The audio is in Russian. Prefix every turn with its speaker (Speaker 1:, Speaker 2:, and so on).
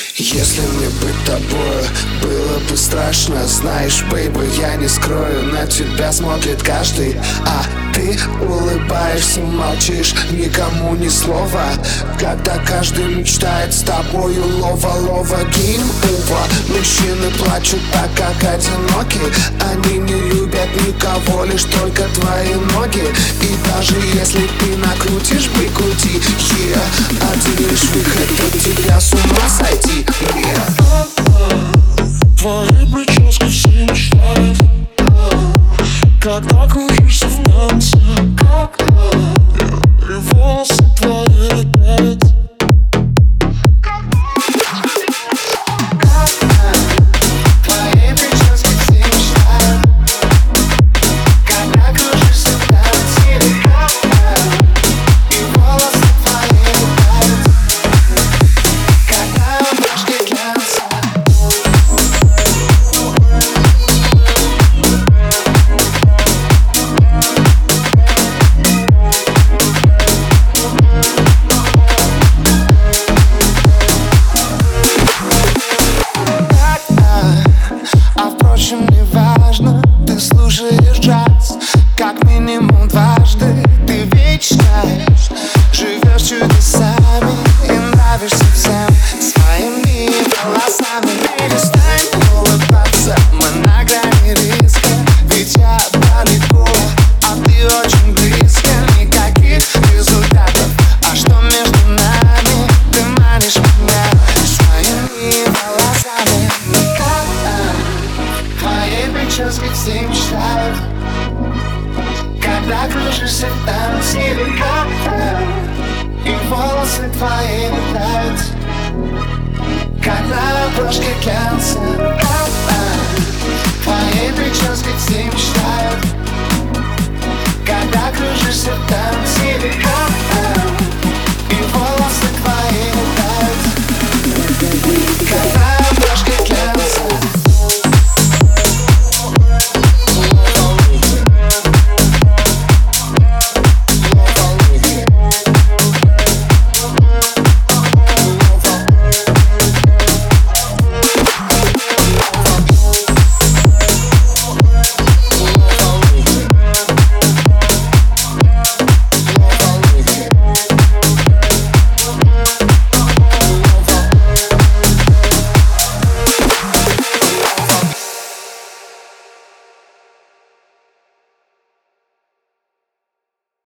Speaker 1: Если мне быть тобою было бы страшно, знаешь, бейби, я не скрою, на тебя смотрит каждый, а ты улыбаешься, молчишь, никому ни слова. Когда каждый мечтает с тобою лова-лова, гейм-ова. Мужчины плачут так, как одиноки, они не любят никого, лишь только твои ноги. И даже если ты накрутишь, прикрути, один лишь выход от тебя с ума сойти.
Speaker 2: Твои прически все мечтают, когда кружишься в танце, и волосы твои летают.
Speaker 1: Твои прически все мечтают, когда кружишься в танце, и волосы твои летают, когда обложки глянца. Не важно, ты слушаешь джаз как минимум дважды. Ты вечность, живешь чудесами и нравишься всем своими волосами. Перестань улыбаться, мы на грани риска, ведь я далеко, а ты очень близко. Никаких результатов, а что между нами? Ты манишь меня своими волосами. Твои прически все мечтают, когда кружишься в танце, и волосы твои летают, когда обложки глянца. Твои прически все мечтают, когда кружишься в танце.